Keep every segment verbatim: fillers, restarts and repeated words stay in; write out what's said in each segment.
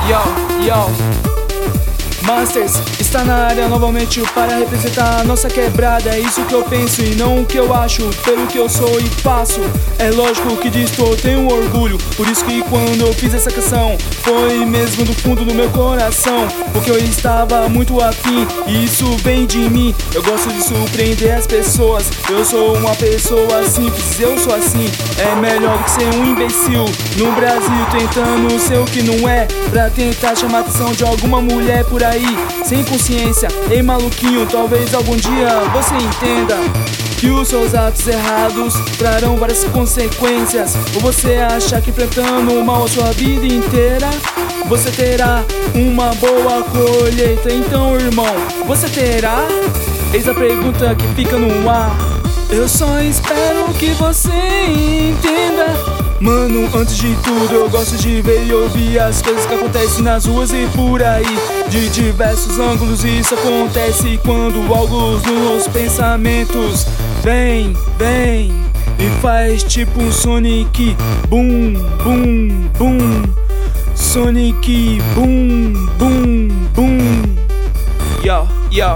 Yo, yo Masters está na área novamente para representar a nossa quebrada. É isso que eu penso e não o que eu acho, pelo que eu sou e faço. É lógico que disto eu tenho orgulho, por isso que quando eu fiz essa canção foi mesmo do fundo do meu coração, porque eu estava muito afim e isso vem de mim. Eu gosto de surpreender as pessoas, eu sou uma pessoa simples, eu sou assim. É melhor do que ser um imbecil no Brasil tentando ser o que não é, pra tentar chamar a atenção de alguma mulher por aí sem consciência. Ei maluquinho, talvez algum dia você entenda que os seus atos errados trarão várias consequências. Ou você acha que enfrentando mal a sua vida inteira você terá uma boa colheita? Então irmão, você terá? Eis a pergunta que fica no ar. Eu só espero que você entenda. Mano, antes de tudo eu gosto de ver e ouvir as coisas que acontecem nas ruas e por aí, de diversos ângulos. Isso acontece quando algo nos pensamentos vem, vem e faz tipo um Sonic Boom, boom, boom. Sonic Boom, boom, boom. Yo, yo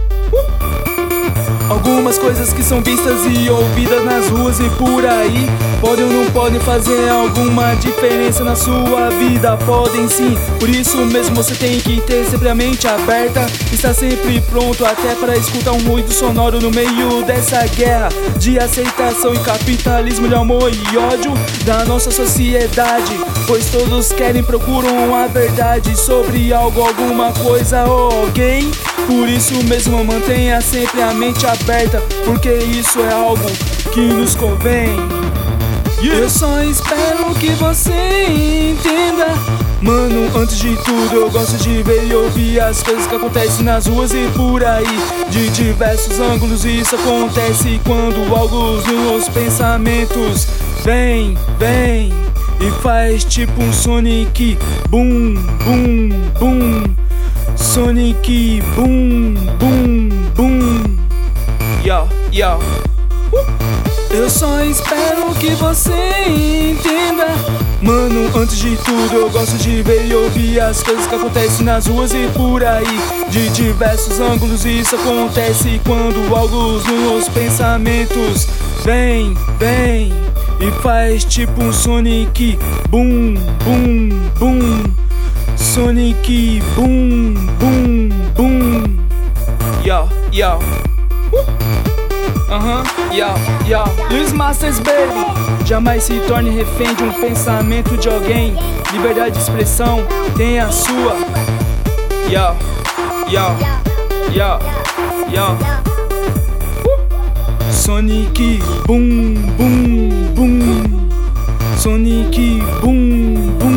Algumas coisas que são vistas e ouvidas nas ruas e por aí podem ou não podem fazer alguma diferença na sua vida. Podem sim, por isso mesmo você tem que ter sempre a mente aberta, estar sempre pronto até para escutar um ruído sonoro no meio dessa guerra de aceitação e capitalismo, de amor e ódio da nossa sociedade. Pois todos querem, procuram a verdade sobre algo, alguma coisa ou alguém. Por isso mesmo mantenha sempre a mente aberta, porque isso é algo que nos convém. Yeah. Eu só espero que você entenda. Mano, antes de tudo eu gosto de ver e ouvir as coisas que acontecem nas ruas e por aí, de diversos ângulos. E isso acontece quando algo nos pensamentos vem, vem e faz tipo um Sonic Boom, boom, boom. Sonic Boom, boom, boom. Yo, yo Eu só espero que você entenda. Mano, antes de tudo eu gosto de ver e ouvir as coisas que acontecem nas ruas e por aí, de diversos ângulos. E isso acontece quando algo nos pensamentos vem, vem e faz tipo um Sonic Boom, boom, boom. Sonic Boom, boom, boom. Yo, yo Aham, uh-huh. yo, yo Luiz Masters, baby. Jamais se torne refém de um pensamento de alguém. Liberdade de expressão, tem a sua. Yo, yo, yo, yo uh. Sonic Boom, boom, boom. Sonic Boom, boom.